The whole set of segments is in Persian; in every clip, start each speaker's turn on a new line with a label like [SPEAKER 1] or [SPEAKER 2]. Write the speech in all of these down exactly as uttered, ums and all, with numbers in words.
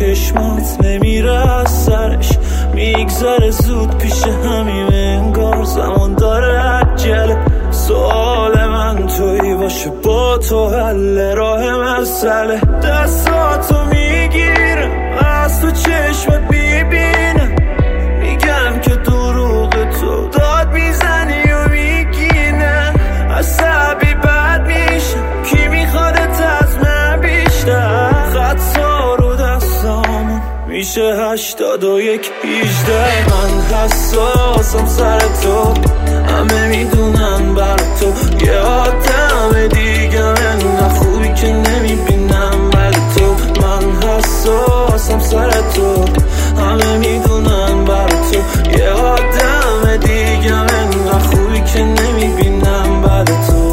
[SPEAKER 1] چشمات نمیره از سرش، میگذره زود پیش همیم انگار زمان داره عجله. سوال من تویی باشه با تو حل راه مسئله. دستاتو میگیرم از تو چشمت میبینم، میگم که دروغ تو داد میزنی و میگی نه. عصبی بد میشم کی میخوادت از من بیشتر. خطا رو دستامون میشه هشتاد و یک هیجده. من حساسم سر تو، همه میدونن بر تو یه آدم دیگه انقدر خوبی که نمیبینم بر تو. من حساسم سر تو، همه میدونن بر تو یه آدم دیگه انقدر خوبی که نمیبینم بر تو.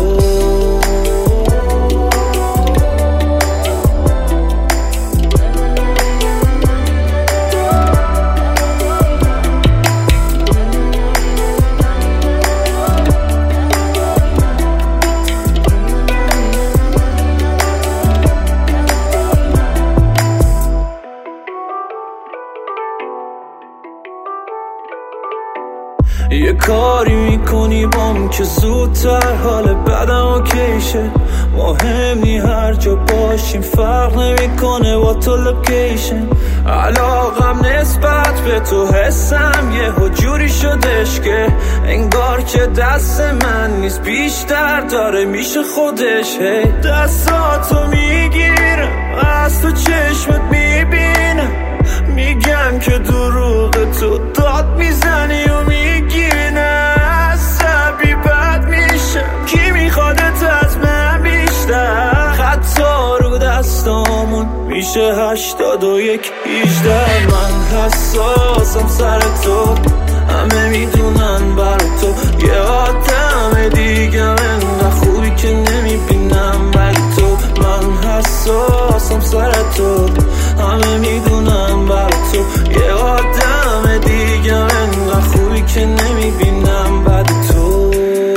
[SPEAKER 1] یه کاری میکنی بام که زودتر حال بدم اوکیشه. مهم نی هر جا باشیم فرق نمیکنه با تو لوکیشن. علاقم نسبت به تو حسم یه جوری شدش که انگار که دست من نیست بیشتر داره میشه خودش. هی دستاتو میگیرم از تو چشمت میبینم، میگم که دروغ تو داد میزنی و میگی نه. عصبی بد میشم کی میخوادت از من بیشتر. خطا رو دستامون میشه هشتاد و یک هیجده. من حساسم سر تو، همه میدونن بر تو یه آدم دیگه انقدر خوبی که نمیبینم بر تو. من حساسم سر تو، همه میدونن بر تو یه آدم دیگه انقدر خوبی که نمیبینم بر تو.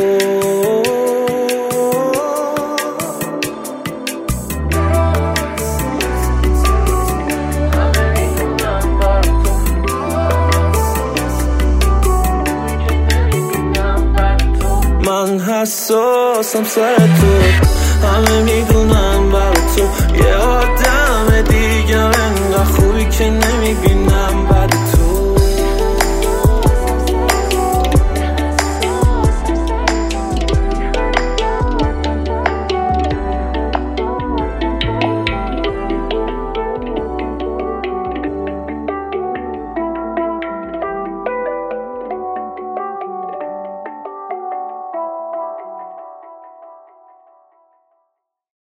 [SPEAKER 1] من حساسم سر تو، همه میدونن بر تو یه آدم